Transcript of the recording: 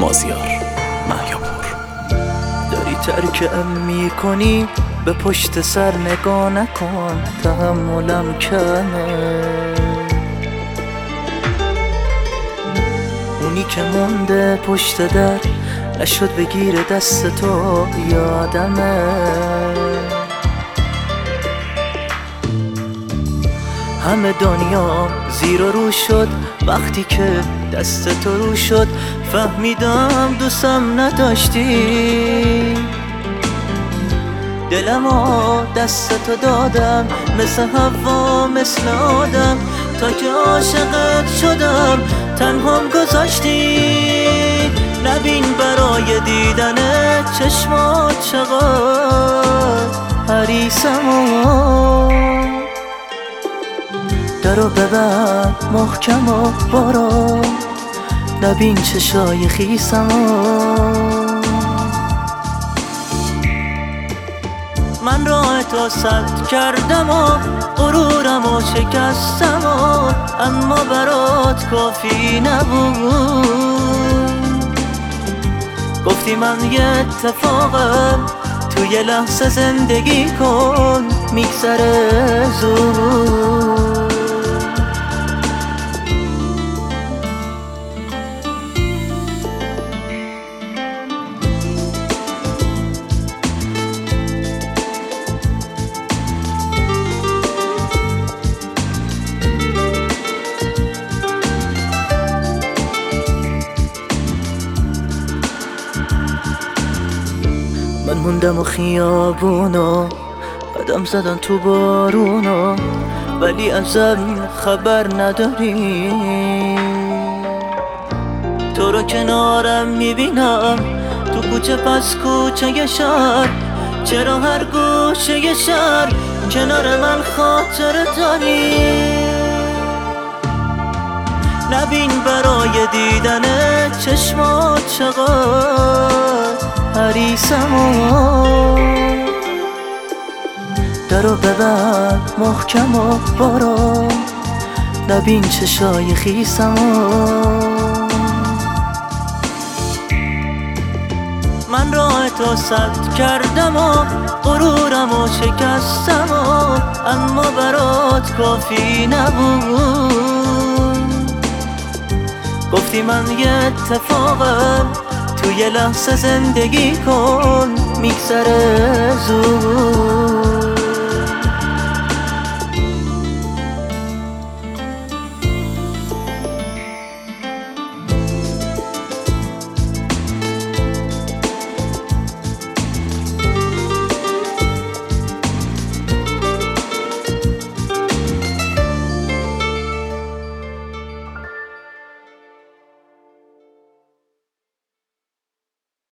مازیار مهیاپور. داری ترکم میکنی، به پشت سر نگاه نکن، تحملم کمه. اونی که مونده پشت در نشد بگیر دست تو، یادمه. همه دنیا زیر و رو شد وقتی که دست تو رو شد. فهمیدم دوستم نداشتی، دلمو دست تو دادم، مثل هوا مثل آدم، تا که عاشقت شدم تنهام گذاشتی. نبین برای دیدن چشمات چقدر حریصمو. درو ببند محکم و برو، نبین چشای خیسمو. من راه تو سد کردم و غرورم و شکستم و اما برات کافی نبود. گفتی من یه اتفاقم، تو یه لحظه زندگی کن، میگذره زود. من موندم و خیابونا، قدم زدن تو بارونا، ولی ازم خبر نداری. تو رو کنارم میبینم تو کوچه پس کوچه شهر، چرا هر گوشه شهر کنار من خاطر داری. نبین برای دیدن چشمات چقدر حریصمو. درو ببند محکم و برو، نبین چشای خیسمو. من راه تو سد کردم و غرورم و شکستم و اما برات کافی نبود. گفتی من یه اتفاقم، تو یه لحظه زندگی کن، میگذره زود.